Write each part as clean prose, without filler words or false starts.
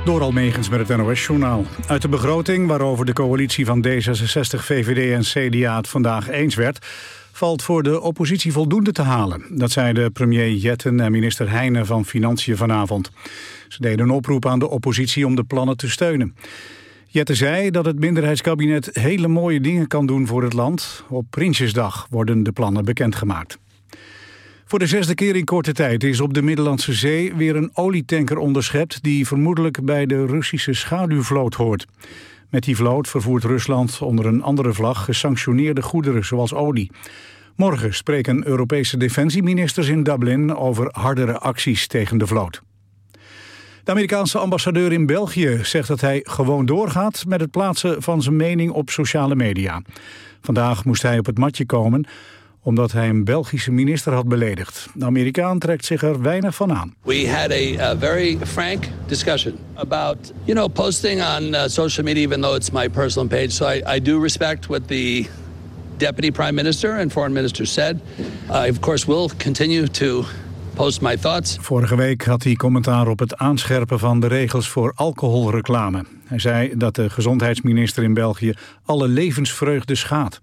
Door Almegens met het NOS-journaal. Uit de begroting, waarover de coalitie van D66, VVD en CDA het vandaag eens werd, valt voor de oppositie voldoende te halen. Dat zeiden premier Jetten en minister Heijnen van Financiën vanavond. Ze deden een oproep aan de oppositie om de plannen te steunen. Jetten zei dat het minderheidskabinet hele mooie dingen kan doen voor het land. Op Prinsjesdag worden de plannen bekendgemaakt. Voor de 6e keer in korte tijd is op de Middellandse Zee weer een olietanker onderschept die vermoedelijk bij de Russische schaduwvloot hoort. Met die vloot vervoert Rusland onder een andere vlag gesanctioneerde goederen zoals olie. Morgen spreken Europese defensieministers in Dublin over hardere acties tegen de vloot. De Amerikaanse ambassadeur in België zegt dat hij gewoon doorgaat met het plaatsen van zijn mening op sociale media. Vandaag moest hij op het matje komen omdat hij een Belgische minister had beledigd. De Amerikaan trekt zich er weinig van aan. We had a very frank discussion about, posting on social media, even though it's my personal page. So I do respect what the Deputy Prime Minister and Foreign Minister said. I, of course, will continue to post my thoughts. Vorige week had hij commentaar op het aanscherpen van de regels voor alcoholreclame. Hij zei dat de gezondheidsminister in België alle levensvreugde schaadt.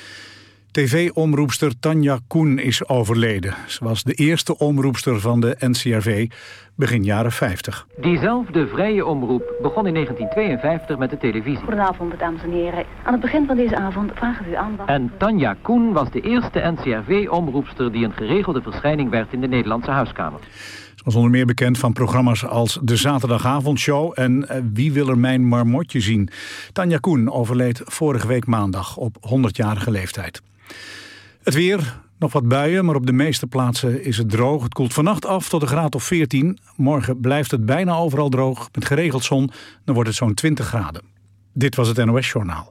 TV-omroepster Tanja Koen is overleden. Ze was de eerste omroepster van de NCRV, begin jaren 50. Diezelfde vrije omroep begon in 1952 met de televisie. Goedenavond, dames en heren. Aan het begin van deze avond vragen we uw aandacht. En Tanja Koen was de eerste NCRV-omroepster die een geregelde verschijning werd in de Nederlandse huiskamer. Ze was onder meer bekend van programma's als De Zaterdagavondshow en Wie wil er mijn marmotje zien. Tanja Koen overleed vorige week maandag op 100-jarige leeftijd. Het weer, nog wat buien, maar op de meeste plaatsen is het droog. Het koelt vannacht af tot een graad of 14. Morgen blijft het bijna overal droog, met geregeld zon. Dan wordt het zo'n 20 graden. Dit was het NOS Journaal.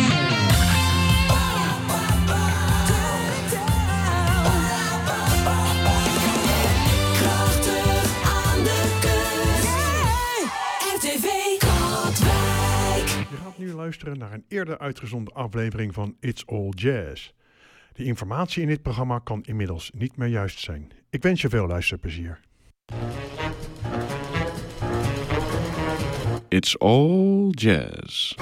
Je gaat nu luisteren naar een eerder uitgezonden aflevering van It's All Jazz. De informatie in dit programma kan inmiddels niet meer juist zijn. Ik wens je veel luisterplezier. It's All Jazz.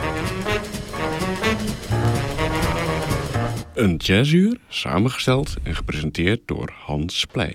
Een jazzuur, samengesteld en gepresenteerd door Hans Pleij.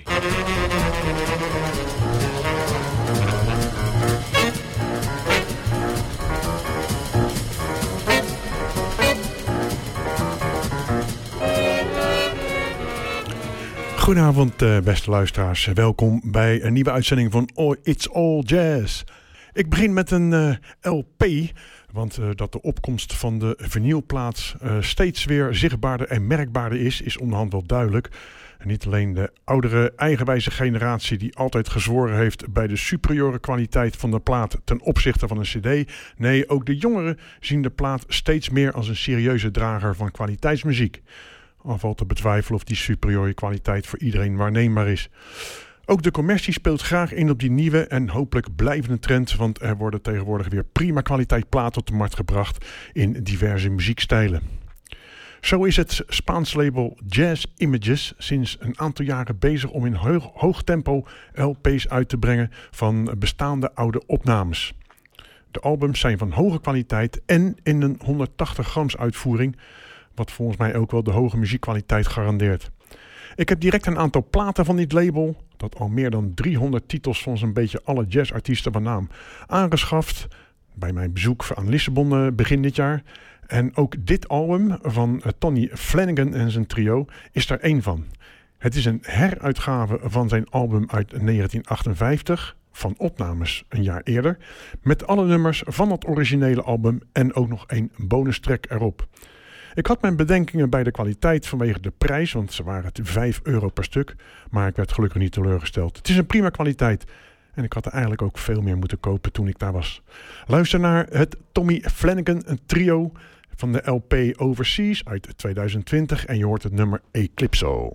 Goedenavond beste luisteraars, welkom bij een nieuwe uitzending van It's All Jazz. Ik begin met een LP, want dat de opkomst van de vinylplaat steeds weer zichtbaarder en merkbaarder is onderhand wel duidelijk. En niet alleen de oudere eigenwijze generatie die altijd gezworen heeft bij de superieure kwaliteit van de plaat ten opzichte van een cd. Nee, ook de jongeren zien de plaat steeds meer als een serieuze drager van kwaliteitsmuziek. Al valt te betwijfelen of die superieure kwaliteit voor iedereen waarneembaar is. Ook de commercie speelt graag in op die nieuwe en hopelijk blijvende trend, want er worden tegenwoordig weer prima kwaliteit platen op de markt gebracht in diverse muziekstijlen. Zo is het Spaans label Jazz Images sinds een aantal jaren bezig om in hoog tempo LP's uit te brengen van bestaande oude opnames. De albums zijn van hoge kwaliteit en in een 180 grams uitvoering, wat volgens mij ook wel de hoge muziekkwaliteit garandeert. Ik heb direct een aantal platen van dit label, dat al meer dan 300 titels van zo'n beetje alle jazzartiesten van naam aangeschaft bij mijn bezoek aan Lissabon begin dit jaar. En ook dit album van Tony Flanagan en zijn trio is daar één van. Het is een heruitgave van zijn album uit 1958, van opnames een jaar eerder, met alle nummers van het originele album en ook nog een bonustrack erop. Ik had mijn bedenkingen bij de kwaliteit vanwege de prijs, want ze waren €5 per stuk, maar ik werd gelukkig niet teleurgesteld. Het is een prima kwaliteit en ik had er eigenlijk ook veel meer moeten kopen toen ik daar was. Luister naar het Tommy Flanagan trio van de LP Overseas uit 2020 en je hoort het nummer Eclipso.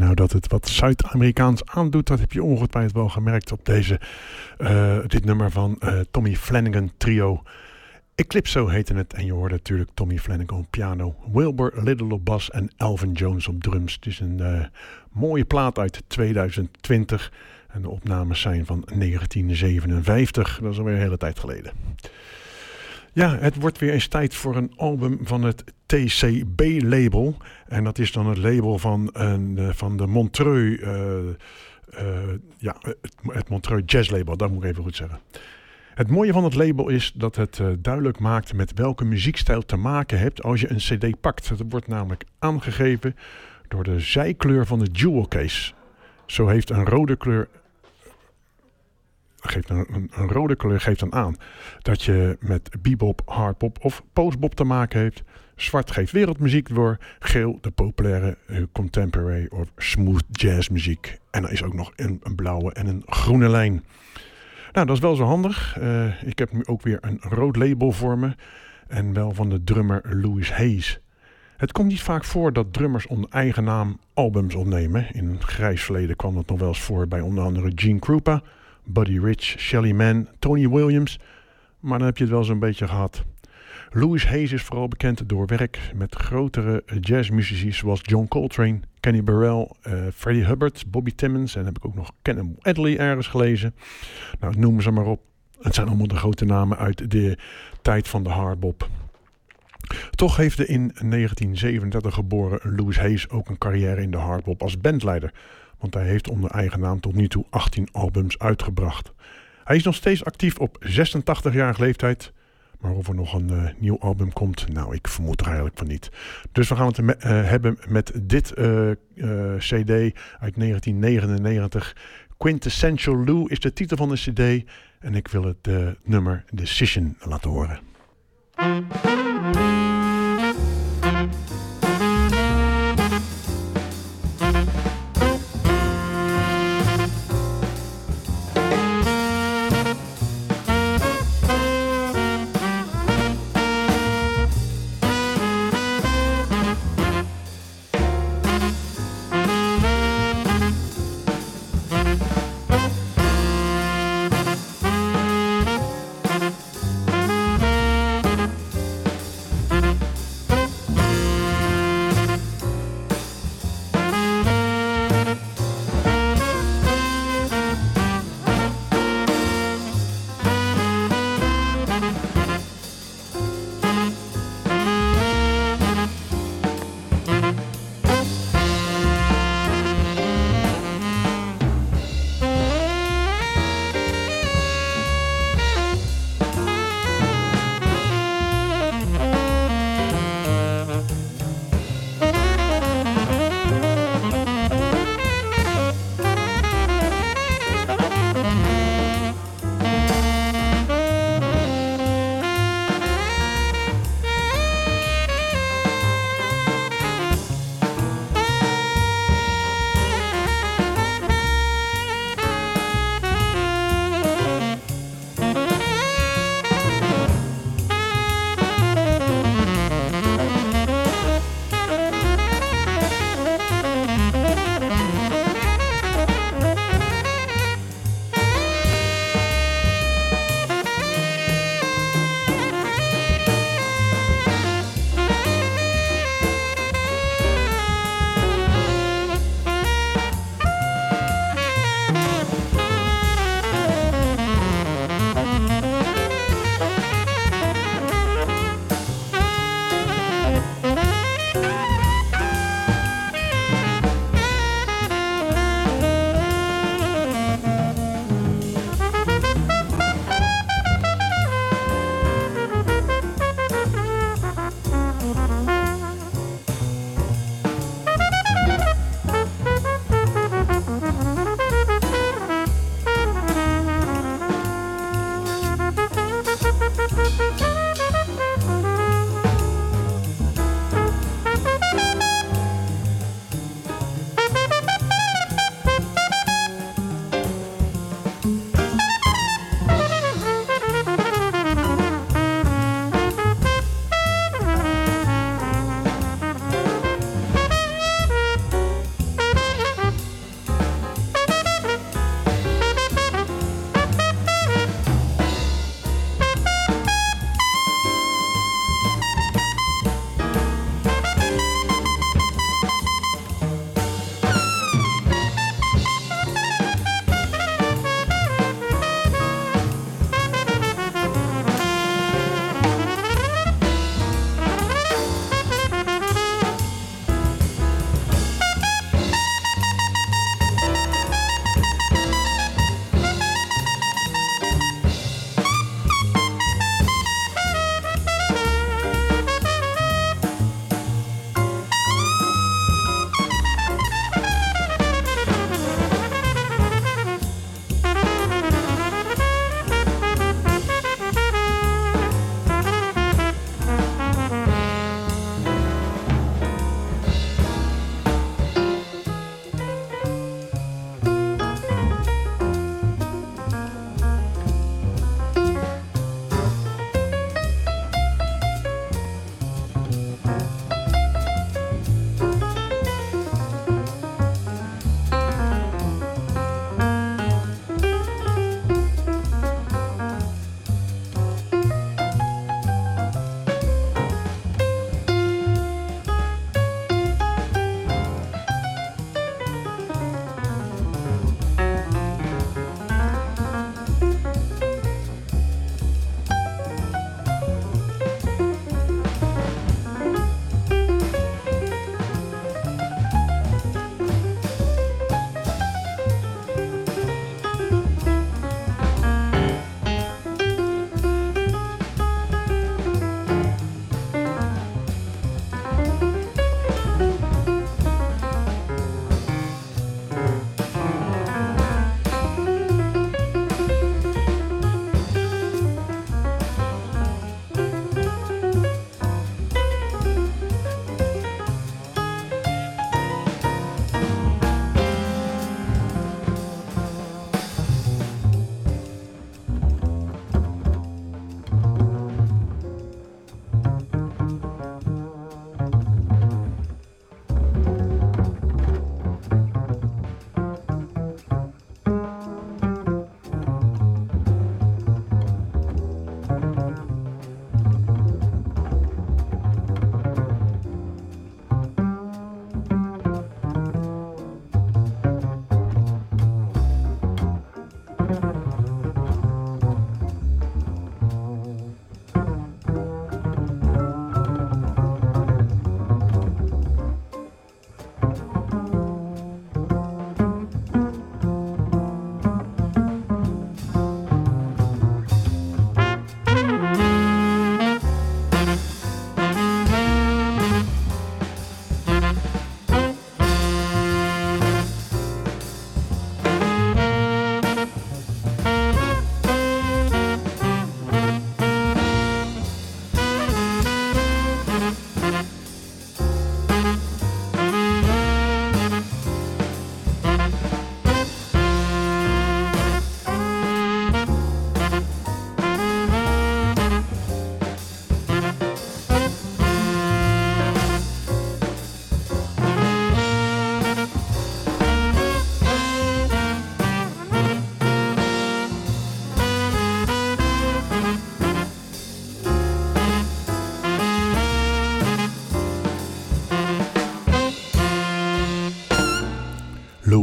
Nou, dat het wat Zuid-Amerikaans aandoet, dat heb je ongetwijfeld wel gemerkt op dit nummer van Tommy Flanagan Trio. Eclipso heette het en je hoorde natuurlijk Tommy Flanagan op piano, Wilbur Little op bas en Elvin Jones op drums. Het is een mooie plaat uit 2020 en de opnames zijn van 1957. Dat is alweer een hele tijd geleden. Ja, het wordt weer eens tijd voor een album van het TCB-label. En dat is dan het label van de Montreux, het Montreux Jazz Label, dat moet ik even goed zeggen. Het mooie van het label is dat het duidelijk maakt met welke muziekstijl te maken hebt als je een cd pakt. Het wordt namelijk aangegeven door de zijkleur van de jewel case. Zo heeft een rode kleur... Een rode kleur geeft dan aan dat je met bebop, hardbop of postbop te maken hebt. Zwart geeft wereldmuziek door. Geel de populaire contemporary of smooth jazzmuziek. En er is ook nog een blauwe en een groene lijn. Nou, dat is wel zo handig. Ik heb nu ook weer een rood label voor me. En wel van de drummer Louis Hayes. Het komt niet vaak voor dat drummers onder eigen naam albums opnemen. In een grijs verleden kwam dat nog wel eens voor bij onder andere Gene Krupa, Buddy Rich, Shelly Manne, Tony Williams. Maar dan heb je het wel zo'n beetje gehad. Louis Hayes is vooral bekend door werk met grotere jazzmuzici zoals John Coltrane, Kenny Burrell, Freddie Hubbard, Bobby Timmons en heb ik ook nog Ken Adderley ergens gelezen. Nou, noem ze maar op. Het zijn allemaal de grote namen uit de tijd van de hardbop. Toch heeft de in 1937 geboren Louis Hayes ook een carrière in de hardbop als bandleider. Want hij heeft onder eigen naam tot nu toe 18 albums uitgebracht. Hij is nog steeds actief op 86-jarige leeftijd. Maar of er nog een nieuw album komt, nou, ik vermoed er eigenlijk van niet. Dus we gaan het hebben met dit cd uit 1999. Quintessential Lou is de titel van de cd. En ik wil het nummer Decision laten horen.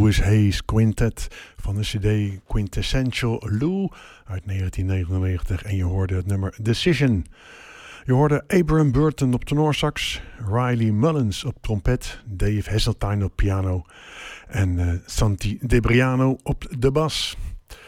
Louis Hayes Quintet van de cd Quintessential Lou uit 1999. En je hoorde het nummer Decision. Je hoorde Abram Burton op tenorsax, Riley Mullins op trompet, Dave Heseltine op piano en Santi Debriano op de bas.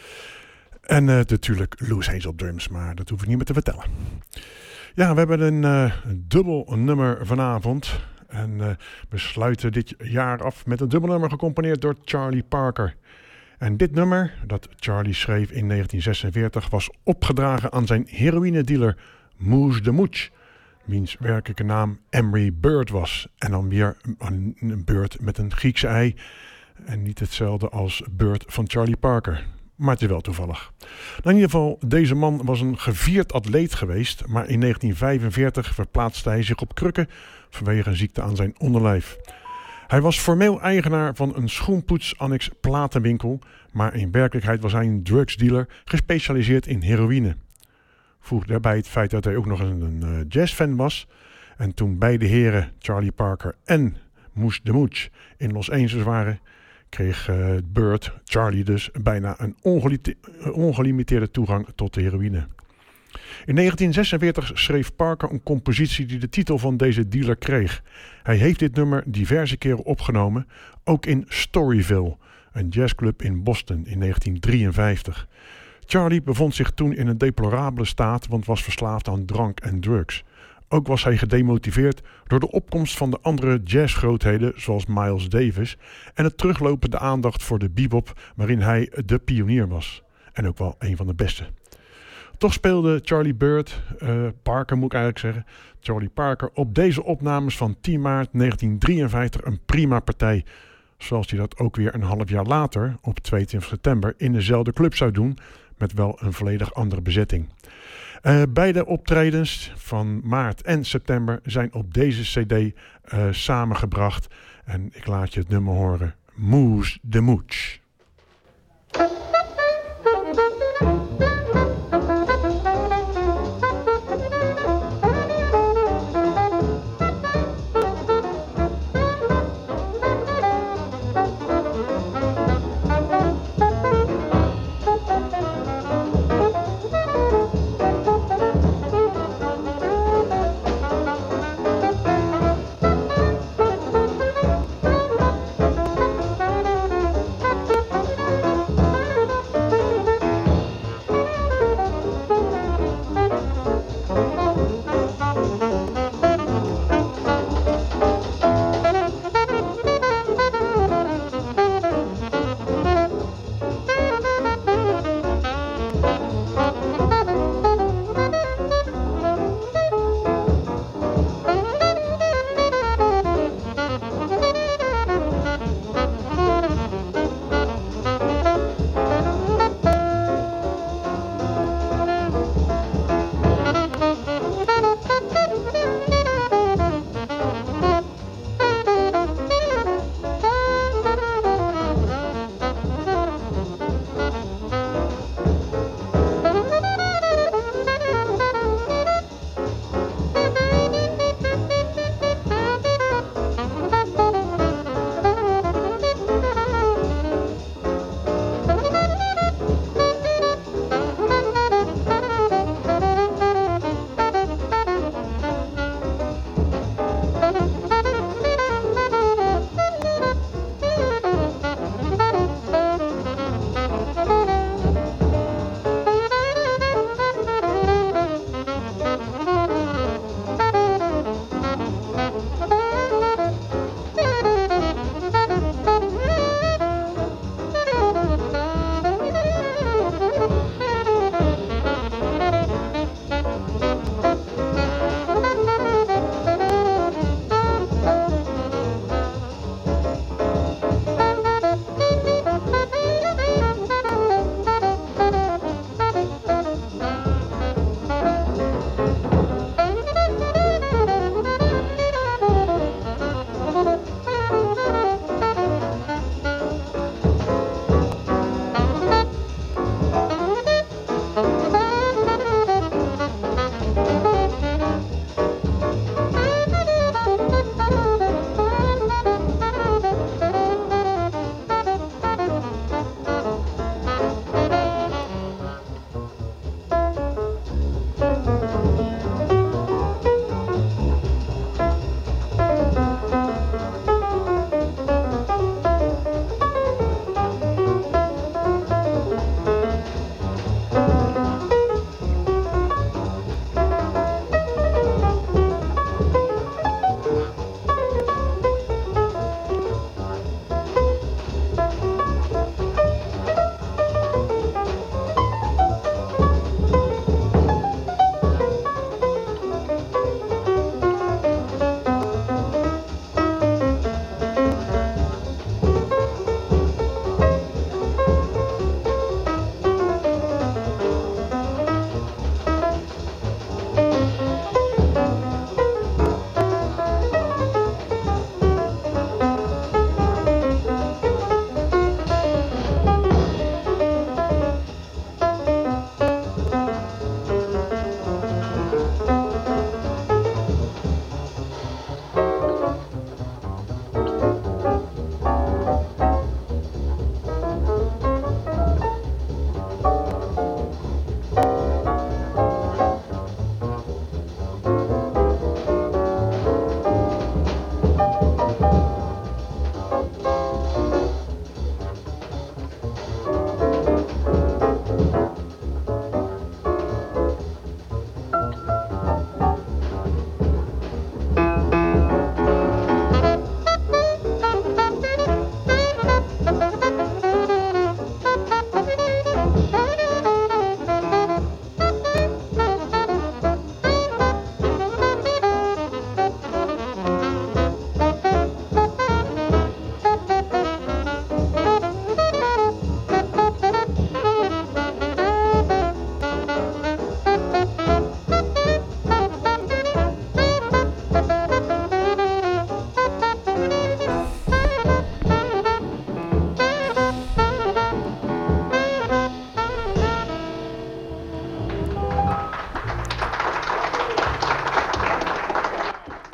En natuurlijk Louis Hayes op drums, maar dat hoef ik niet meer te vertellen. Ja, we hebben een dubbel nummer vanavond. En we sluiten dit jaar af met een dubbel nummer gecomponeerd door Charlie Parker. En dit nummer, dat Charlie schreef in 1946, was opgedragen aan zijn heroïnedealer Moose the Mooch, wiens werkelijke naam Emery Bird was. En dan weer een Bird met een Griekse ei. En niet hetzelfde als Bird van Charlie Parker. Maar het is wel toevallig. Nou, in ieder geval, deze man was een gevierd atleet geweest. Maar in 1945 verplaatste hij zich op krukken vanwege een ziekte aan zijn onderlijf. Hij was formeel eigenaar van een schoenpoets-annex platenwinkel. Maar in werkelijkheid was hij een drugsdealer gespecialiseerd in heroïne. Voeg daarbij het feit dat hij ook nog een jazzfan was. En toen beide heren, Charlie Parker en Moose the Mooch, in Los Angeles waren, kreeg Bird, Charlie dus, bijna een ongelimiteerde toegang tot de heroïne. In 1946 schreef Parker een compositie die de titel van deze dealer kreeg. Hij heeft dit nummer diverse keren opgenomen, ook in Storyville, een jazzclub in Boston in 1953. Charlie bevond zich toen in een deplorabele staat, want was verslaafd aan drank en drugs. Ook was hij gedemotiveerd door de opkomst van de andere jazzgrootheden zoals Miles Davis en het teruglopende aandacht voor de bebop waarin hij de pionier was. En ook wel een van de beste. Toch speelde Parker moet ik eigenlijk zeggen, Charlie Parker op deze opnames van 10 maart 1953 een prima partij. Zoals hij dat ook weer een half jaar later, op 22 september, in dezelfde club zou doen, met wel een volledig andere bezetting. Beide optredens van maart en september zijn op deze cd samengebracht. En ik laat je het nummer horen. Moose the Mooch.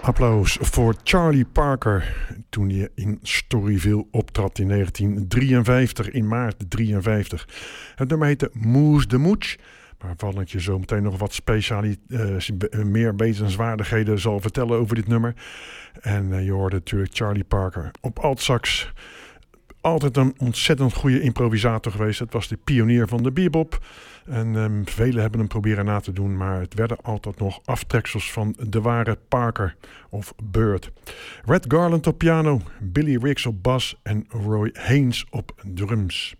Applaus voor Charlie Parker toen hij in Storyville optrad in 1953, in maart 1953. Het nummer heette Moose the Mooch, waarvan ik je zo meteen nog wat meer wetenswaardigheden zal vertellen over dit nummer. En je hoorde natuurlijk Charlie Parker op altsax. Altijd een ontzettend goede improvisator geweest. Het was de pionier van de bebop. En velen hebben hem proberen na te doen, maar het werden altijd nog aftreksels van de ware Parker of Bird. Red Garland op piano, Billy Riggs op bas en Roy Haynes op drums.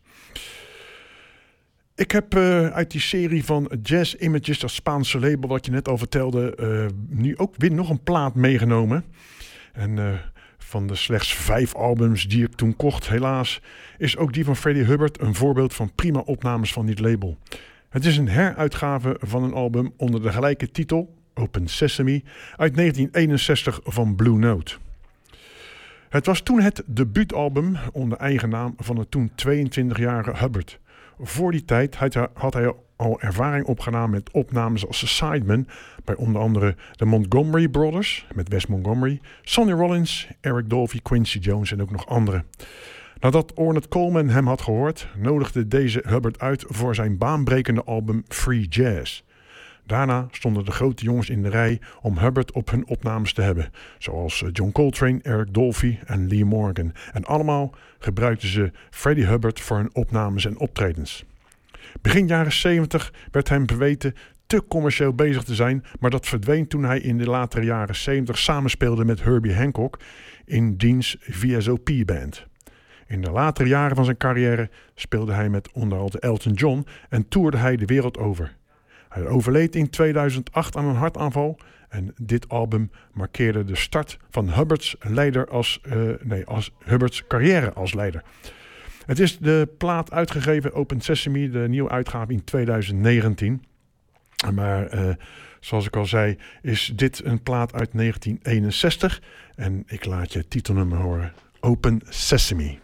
Ik heb uit die serie van Jazz Images, dat Spaanse label wat je net al vertelde, nu ook weer nog een plaat meegenomen. En van de slechts 5 albums die ik toen kocht, helaas, is ook die van Freddie Hubbard een voorbeeld van prima opnames van dit label. Het is een heruitgave van een album onder de gelijke titel, Open Sesame, uit 1961 van Blue Note. Het was toen het debuutalbum onder eigen naam van de toen 22-jarige Hubbard. Voor die tijd had hij al ervaring opgedaan met opnames als sideman bij onder andere de Montgomery Brothers met Wes Montgomery, Sonny Rollins, Eric Dolphy, Quincy Jones en ook nog anderen. Nadat Ornette Coleman hem had gehoord, nodigde deze Hubbard uit voor zijn baanbrekende album Free Jazz. Daarna stonden de grote jongens in de rij om Hubbard op hun opnames te hebben, zoals John Coltrane, Eric Dolphy en Lee Morgan. En allemaal gebruikten ze Freddie Hubbard voor hun opnames en optredens. Begin jaren 70 werd hem verweten te commercieel bezig te zijn, maar dat verdween toen hij in de latere jaren 70 samenspeelde met Herbie Hancock in diens VSOP-band. In de latere jaren van zijn carrière speelde hij met onder andere Elton John en toerde hij de wereld over. Hij overleed in 2008 aan een hartaanval en dit album markeerde de start van Hubbards Hubbards carrière als leider. Het is de plaat uitgegeven, Open Sesame, de nieuwe uitgave in 2019. Maar zoals ik al zei, is dit een plaat uit 1961 en ik laat je het titelnummer horen, Open Sesame.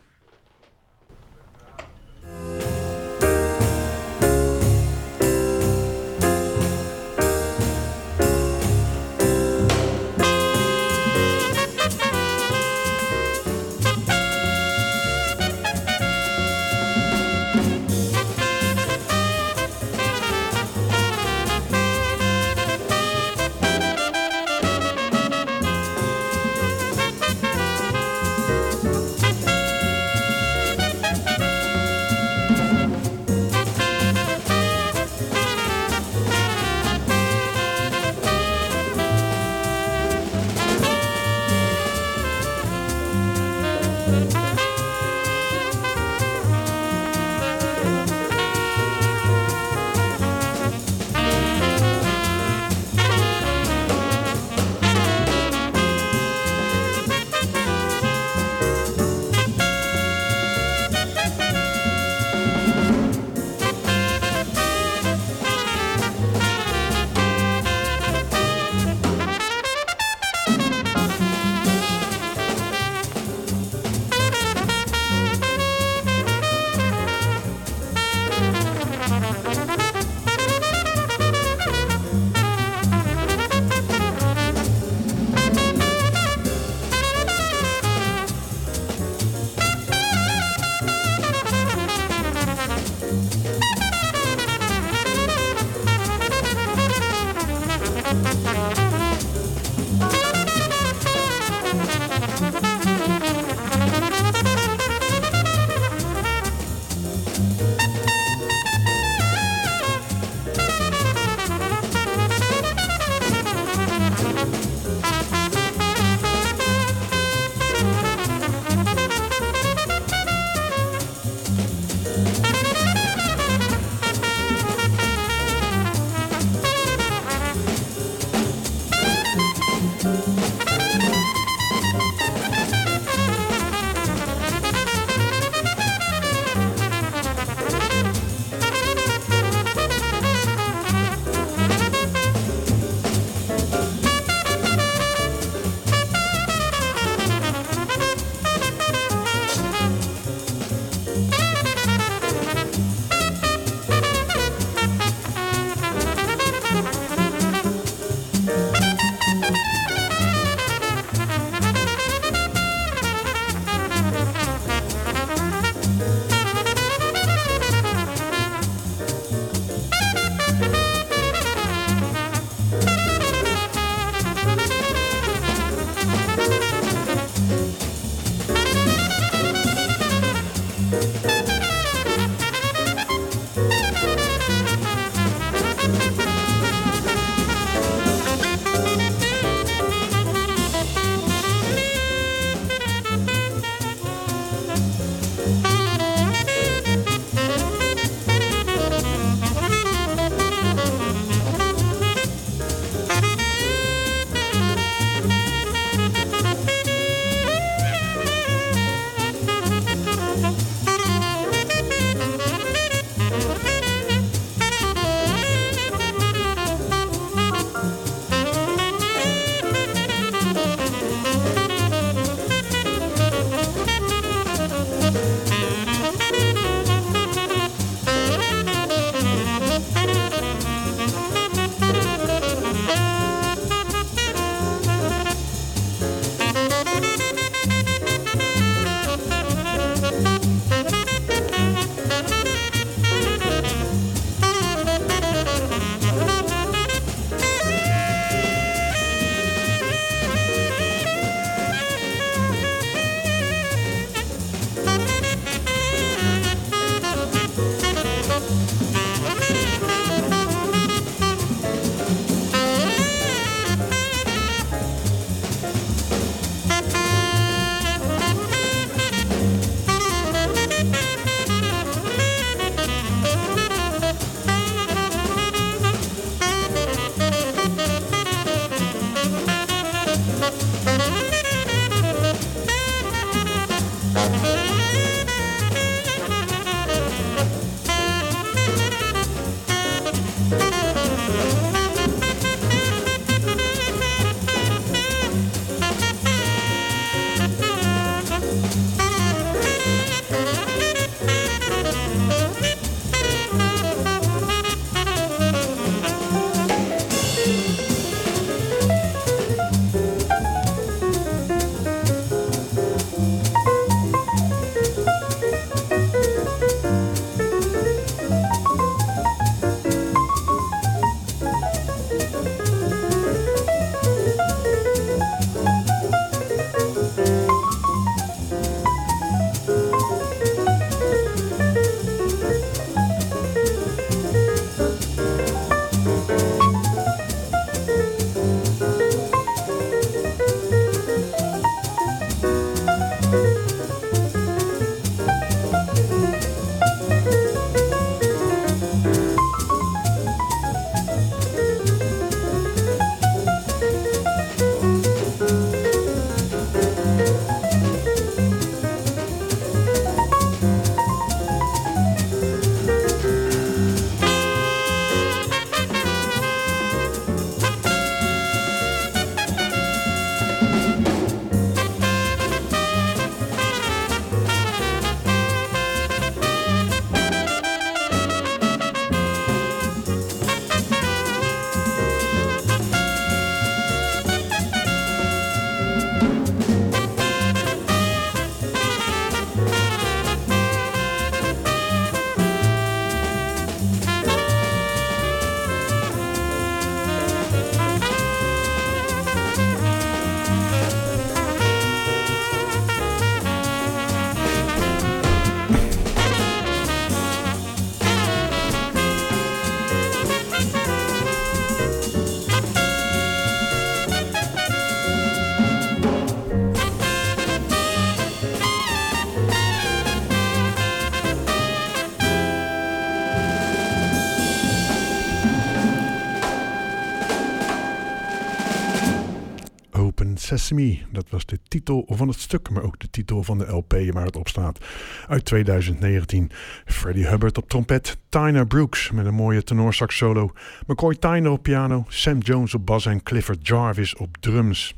Sesame. Dat was de titel van het stuk, maar ook de titel van de LP waar het op staat. Uit 2019. Freddie Hubbard op trompet, Tyner Brooks met een mooie tenorsax solo, McCoy Tyner op piano, Sam Jones op bas en Clifford Jarvis op drums.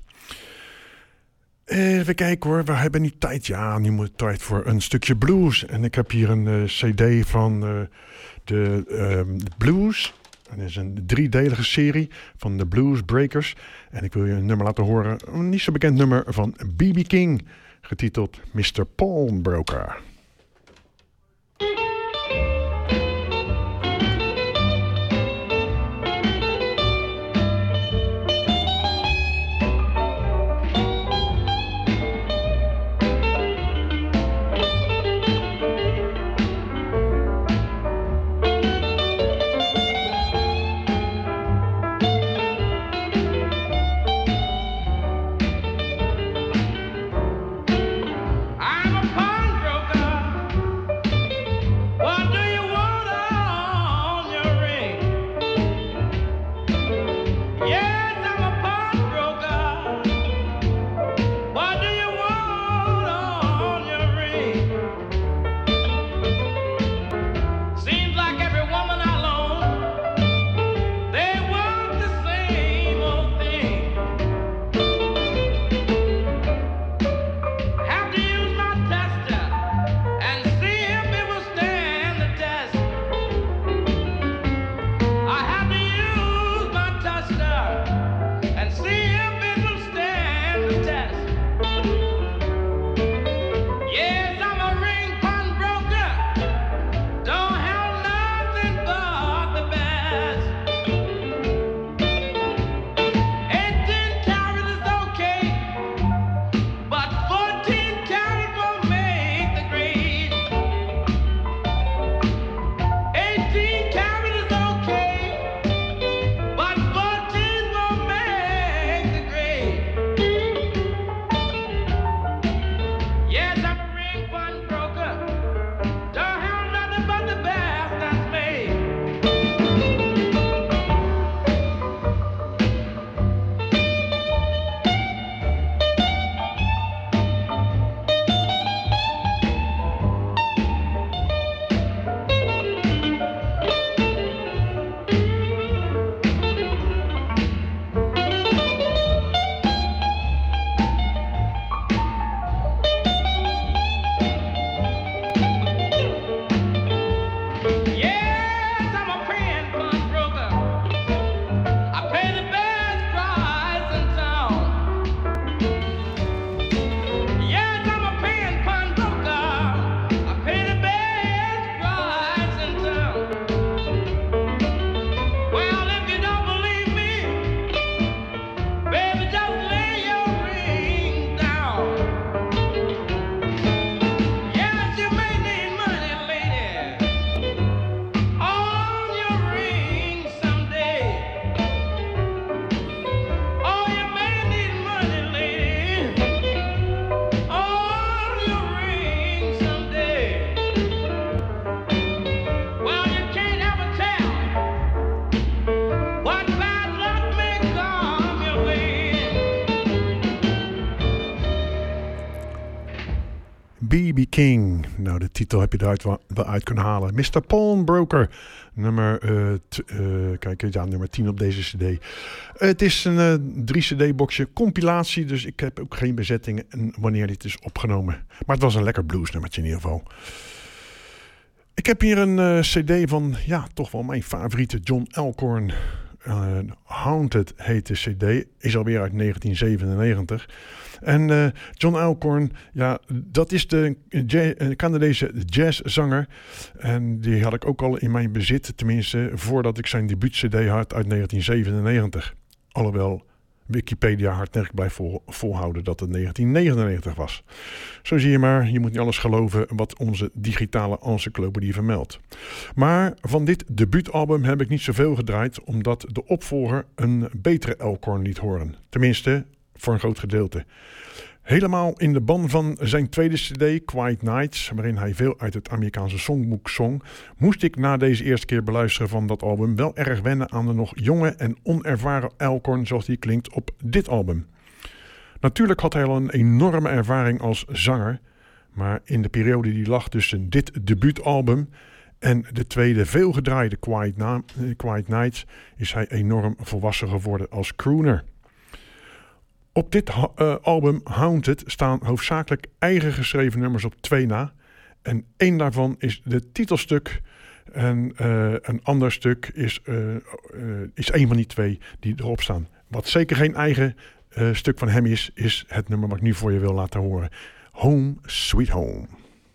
Even kijken hoor, we hebben nu tijd. Ja, nu moet het tijd voor een stukje blues. En ik heb hier een cd van de blues. En dat is een 3-delige serie van de Blues Breakers. En ik wil je een nummer laten horen. Een niet zo bekend nummer van B.B. King. Getiteld Mr. Pawnbroker. B.B. King. Nou, de titel heb je eruit wel uit kunnen halen. Mr. Pawnbroker. Nummer 10 op deze cd. Het is een 3-cd-boxje compilatie. Dus ik heb ook geen bezettingen en wanneer dit is opgenomen. Maar het was een lekker bluesnummertje in ieder geval. Ik heb hier een cd van, ja, toch wel mijn favoriete John Alcorn. Haunted heet de cd. Is alweer uit 1997. En John Alcorn, ja, dat is de Canadese jazzzanger. En die had ik ook al in mijn bezit, tenminste voordat ik zijn debuut-cd had uit 1997. Alhoewel Wikipedia hardnekkig blijft volhouden dat het 1999 was. Zo zie je maar, je moet niet alles geloven wat onze digitale encyclopedie vermeldt. Maar van dit debuutalbum heb ik niet zoveel gedraaid, omdat de opvolger een betere Alcorn liet horen. Tenminste, voor een groot gedeelte. Helemaal in de ban van zijn tweede cd, Quiet Nights, waarin hij veel uit het Amerikaanse songboek zong, moest ik na deze eerste keer beluisteren van dat album wel erg wennen aan de nog jonge en onervaren Alcorn zoals die klinkt op dit album. Natuurlijk had hij al een enorme ervaring als zanger, maar in de periode die lag tussen dit debuutalbum en de tweede veelgedraaide Quiet Nights is hij enorm volwassen geworden als crooner. Op dit album Haunted staan hoofdzakelijk eigen geschreven nummers op 2 na. En 1 daarvan is de titelstuk. En een ander stuk is 1 van die 2 die erop staan. Wat zeker geen eigen stuk van hem is het nummer wat ik nu voor je wil laten horen. Home Sweet Home.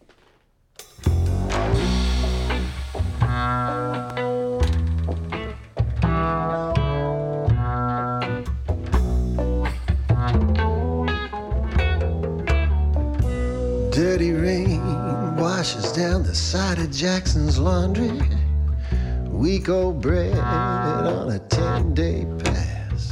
Dirty rain washes down the side of Jackson's Laundry. Week-old bread on a 10-day pass.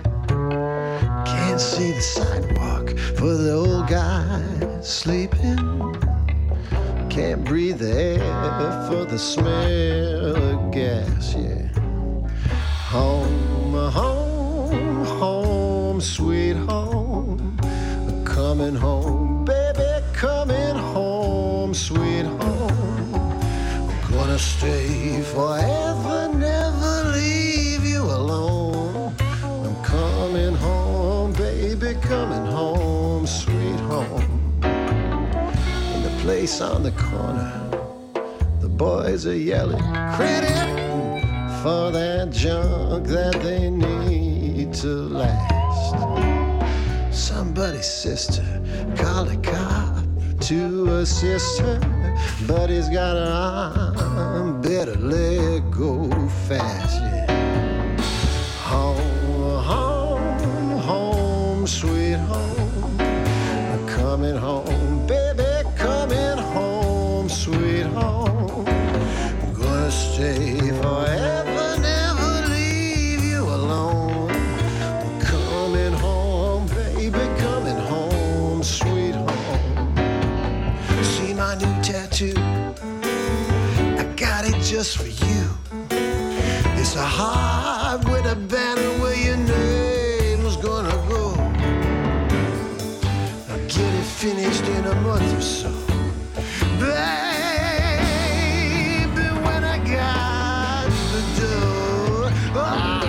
Can't see the sidewalk for the old guy sleeping. Can't breathe the air for the smell of gas, yeah. Home, home, home, sweet home. Coming home, baby, coming home, sweet home. I'm gonna stay forever, never leave you alone. I'm coming home, baby, coming home, sweet home. In the place on the corner, the boys are yelling credit for that junk that they need to last. Somebody's sister called a cop to assist her, but he's got an arm, better let go fast, yeah. Home, home, home, sweet home. I'm coming home, baby, coming home, sweet home. I'm gonna stay forever, never leave you alone. I'm coming home, baby, coming home, sweet home. See my new tattoo? I got it just for you. It's a heart with a banner where your name was gonna go. I'll get it finished in a month or so. Baby, when I got the door, oh,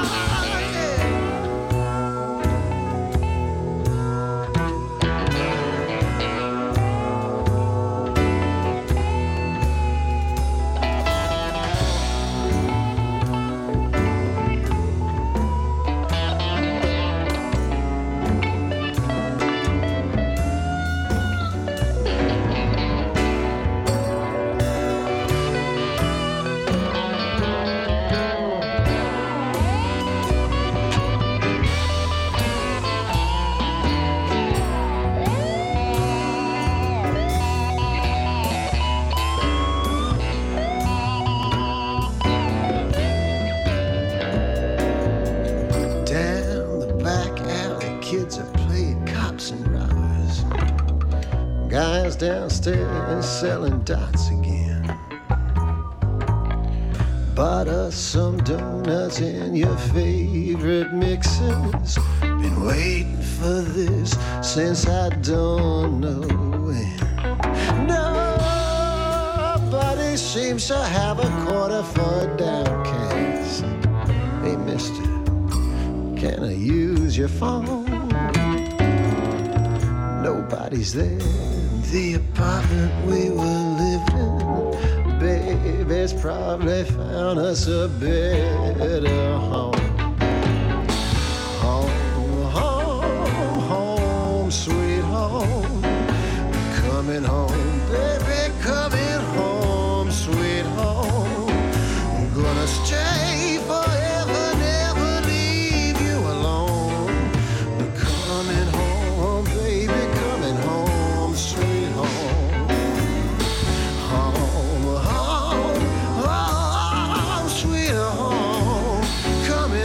downstairs selling dots again. Bought us some donuts and your favorite mixes. Been waiting for this since I don't know when. Nobody seems to have a quarter for a downcast. Hey mister, can I use your phone? Nobody's there. The apartment we were living, baby's probably found us a better home. Home, home, home, sweet home. Coming home, baby, coming home, sweet home. I'm gonna stay forever, never leave you alone. I'm coming home, baby, coming home, sweet home. Home, home, home, sweet home. Coming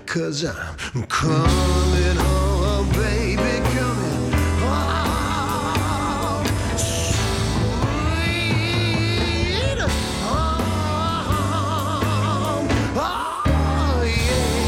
'cause I'm coming home, baby, coming home. Sweet home. Oh, yeah.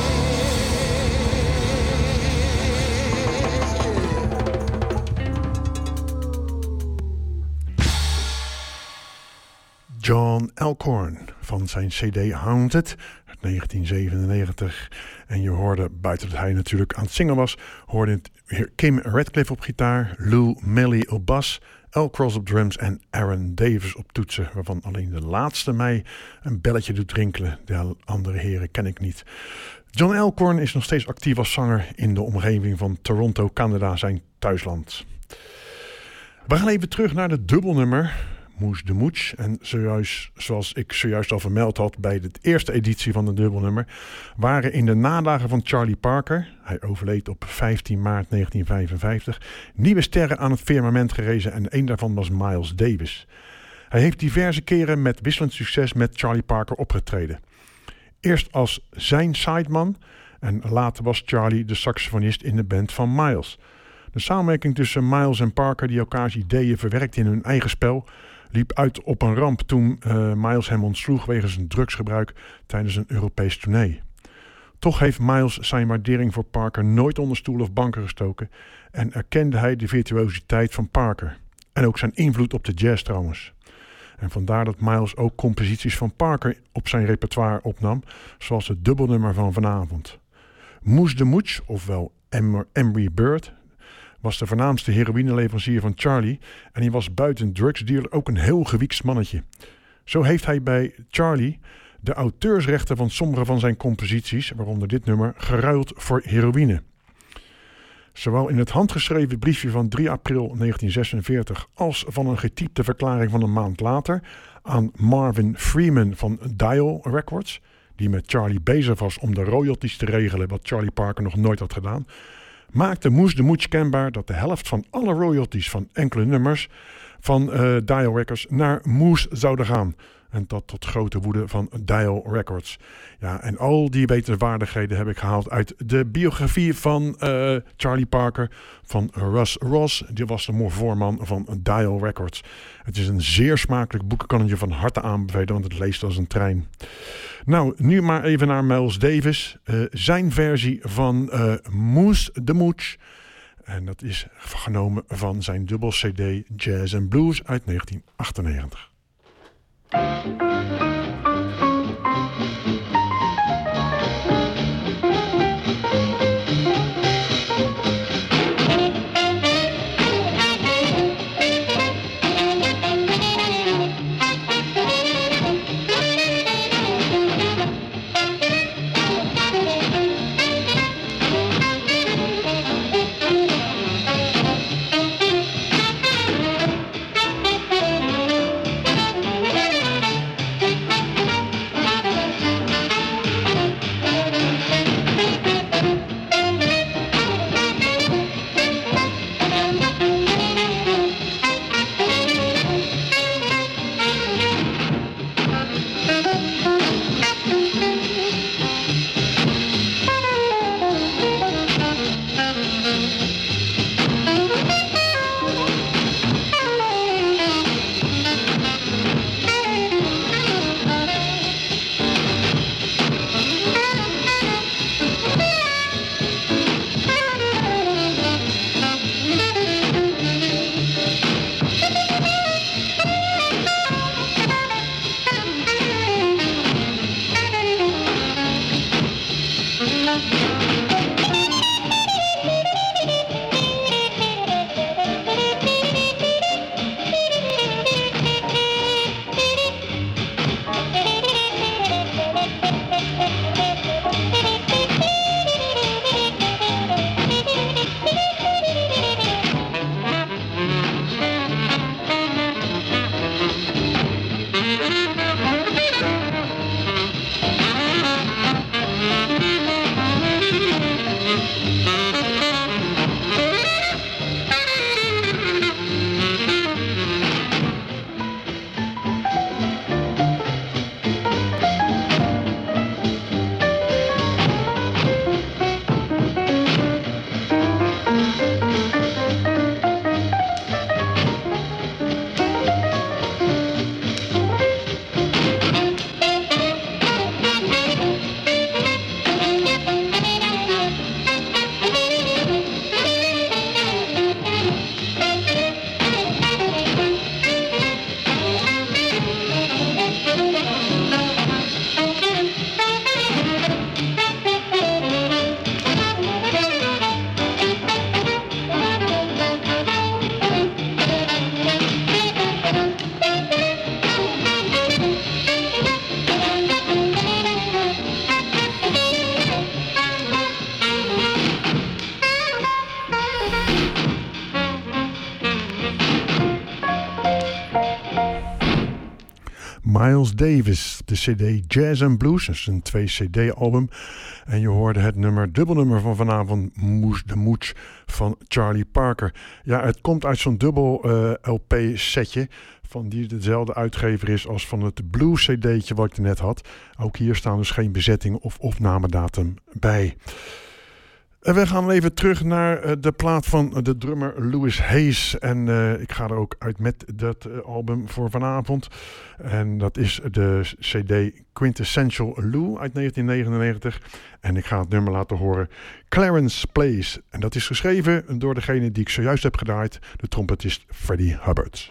John Alcorn van zijn CD Haunted uit 1997. En je hoorde, buiten dat hij natuurlijk aan het zingen was, hoorde Kim Radcliffe op gitaar, Lou Melly op bas, Al Cross op drums en Aaron Davis op toetsen, waarvan alleen de laatste mij een belletje doet rinkelen. De andere heren ken ik niet. John Alcorn is nog steeds actief als zanger in de omgeving van Toronto, Canada, zijn thuisland. We gaan even terug naar de dubbelnummer Moes de Mooch. En zoals ik zojuist al vermeld had bij de eerste editie van de dubbelnummer, waren in de nadagen van Charlie Parker, hij overleed op 15 maart 1955, nieuwe sterren aan het firmament gerezen en een daarvan was Miles Davis. Hij heeft diverse keren met wisselend succes met Charlie Parker opgetreden. Eerst als zijn sideman en later was Charlie de saxofonist in de band van Miles. De samenwerking tussen Miles en Parker, die elkaars ideeën verwerkte in hun eigen spel, liep uit op een ramp toen Miles hem ontsloeg wegens een drugsgebruik tijdens een Europees tournee. Toch heeft Miles zijn waardering voor Parker nooit onder stoel of banken gestoken en erkende hij de virtuositeit van Parker. En ook zijn invloed op de jazz trouwens. En vandaar dat Miles ook composities van Parker op zijn repertoire opnam, zoals het dubbelnummer van vanavond. Moes de Mooch, ofwel Embry Bird, was de voornaamste heroïneleverancier van Charlie en hij was buiten drugsdealer ook een heel gewiekst mannetje. Zo heeft hij bij Charlie de auteursrechten van sommige van zijn composities, waaronder dit nummer, geruild voor heroïne. Zowel in het handgeschreven briefje van 3 april 1946 als van een getypte verklaring van een maand later aan Marvin Freeman van Dial Records, die met Charlie bezig was om de royalties te regelen wat Charlie Parker nog nooit had gedaan, maakte Moes de Mooch kenbaar dat de helft van alle royalties van enkele nummers van Dial Records naar Moes zouden gaan. En dat tot grote woede van Dial Records. Ja, en al die wetenswaardigheden heb ik gehaald uit de biografie van Charlie Parker, van Russ Ross. Die was de voorman van Dial Records. Het is een zeer smakelijk boek. Ik kan het je van harte aanbevelen, want het leest als een trein. Nou, nu maar even naar Miles Davis. Zijn versie van Moes de Mooch. En dat is genomen van zijn dubbel CD Jazz and Blues uit 1998. Miles Davis, de cd Jazz and Blues. Dat is een 2-cd-album. En je hoorde het dubbelnummer van vanavond, The Mooch van Charlie Parker. Ja, het komt uit zo'n dubbel LP-setje van die dezelfde uitgever is als van het blues-cd'tje wat ik er net had. Ook hier staan dus geen bezetting of opnamedatum bij. We gaan even terug naar de plaat van de drummer Louis Hayes. En ik ga er ook uit met dat album voor vanavond. En dat is de cd Quintessential Lou uit 1999. En ik ga het nummer laten horen, Clarence Place. En dat is geschreven door degene die ik zojuist heb gedraaid, de trompetist Freddie Hubbard.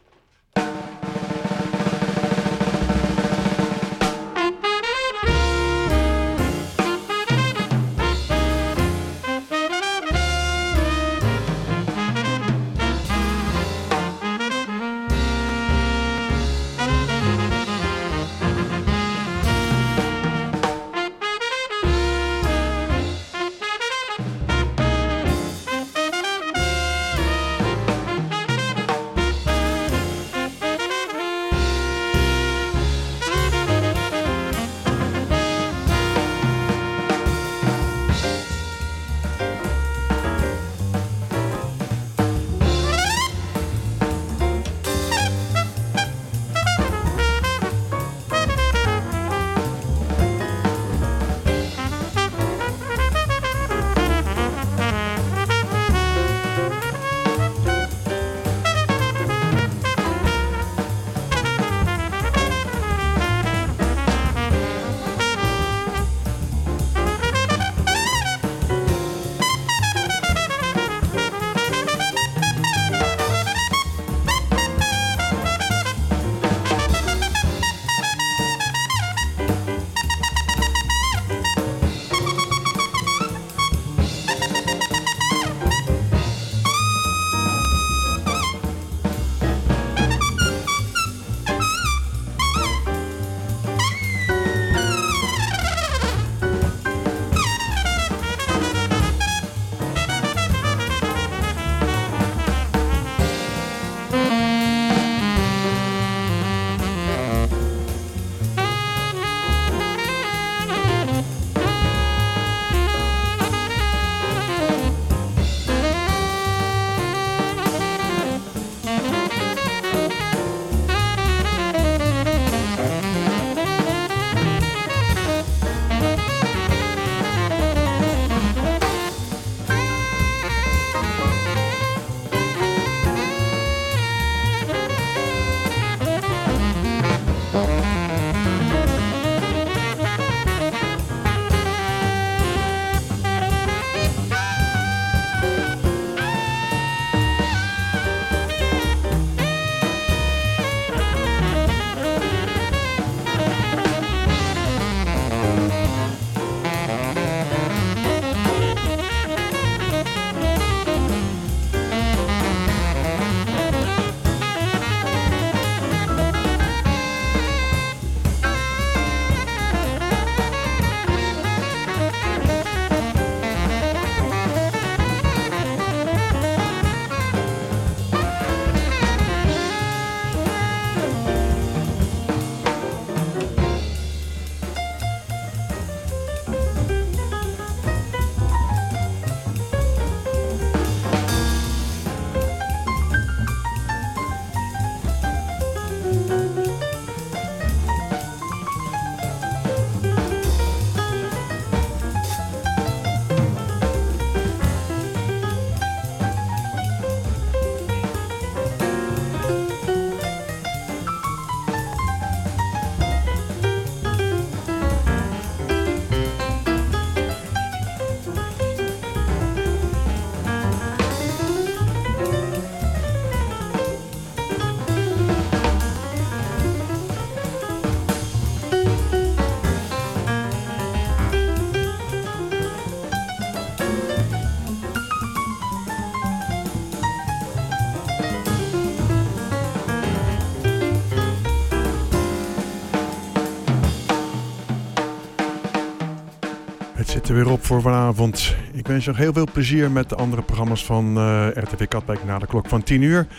zit er weer op voor vanavond. Ik wens je nog heel veel plezier met de andere programma's van RTV Katwijk na de klok van 10 uur.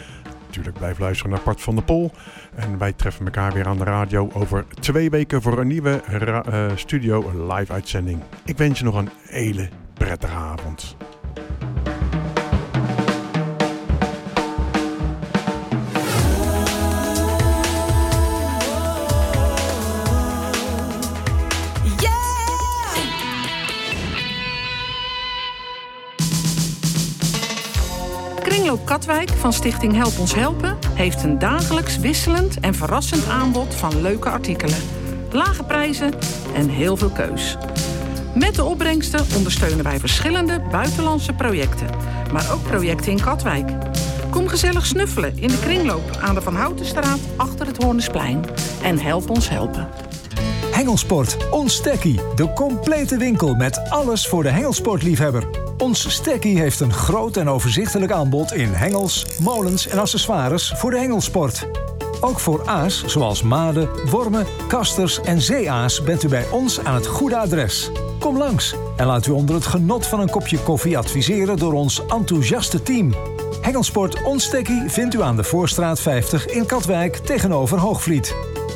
natuurlijk blijf luisteren naar Bart van der Pol. En wij treffen elkaar weer aan de radio over 2 weken voor een nieuwe studio live uitzending. Ik wens je nog een hele prettige avond. Kringloop Katwijk van Stichting Help Ons Helpen heeft een dagelijks wisselend en verrassend aanbod van leuke artikelen, lage prijzen en heel veel keus. Met de opbrengsten ondersteunen wij verschillende buitenlandse projecten, maar ook projecten in Katwijk. Kom gezellig snuffelen in de Kringloop aan de Van Houtenstraat achter het Hoornesplein en help ons helpen. Hengelsport, ons Stekkie. De complete winkel met alles voor de hengelsportliefhebber. Ons Stekkie heeft een groot en overzichtelijk aanbod in hengels, molens en accessoires voor de hengelsport. Ook voor aas, zoals maden, wormen, kasters en zeeaas bent u bij ons aan het goede adres. Kom langs en laat u onder het genot van een kopje koffie adviseren door ons enthousiaste team. Hengelsport Ons Stekkie vindt u aan de Voorstraat 50 in Katwijk tegenover Hoogvliet.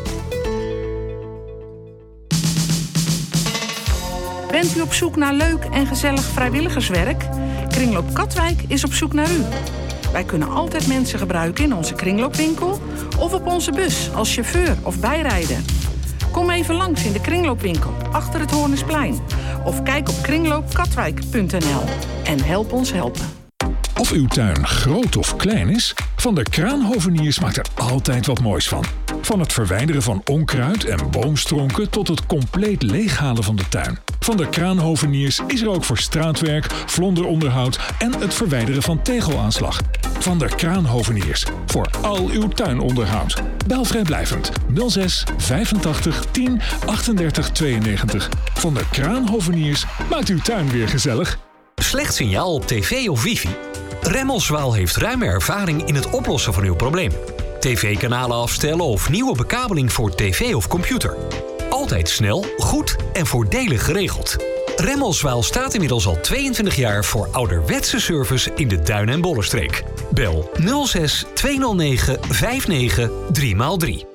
Bent u op zoek naar leuk en gezellig vrijwilligerswerk? Kringloop Katwijk is op zoek naar u. Wij kunnen altijd mensen gebruiken in onze kringloopwinkel of op onze bus als chauffeur of bijrijder. Kom even langs in de kringloopwinkel achter het Hoornesplein of kijk op kringloopkatwijk.nl en help ons helpen. Of uw tuin groot of klein is, Van der Kraanhoveniers maakt er altijd wat moois van. Van het verwijderen van onkruid en boomstronken tot het compleet leeghalen van de tuin. Van der Kraanhoveniers is er ook voor straatwerk, vlonderonderhoud en het verwijderen van tegelaanslag. Van der Kraanhoveniers, voor al uw tuinonderhoud. Bel vrijblijvend 06 85 10 38 92. Van der Kraanhoveniers maakt uw tuin weer gezellig. Slecht signaal op tv of wifi? Remmelswaal heeft ruime ervaring in het oplossen van uw probleem. TV-kanalen afstellen of nieuwe bekabeling voor tv of computer. Altijd snel, goed en voordelig geregeld. Remmelswaal staat inmiddels al 22 jaar voor ouderwetse service in de Duin- en Bollenstreek. Bel 06 209 59 3x3.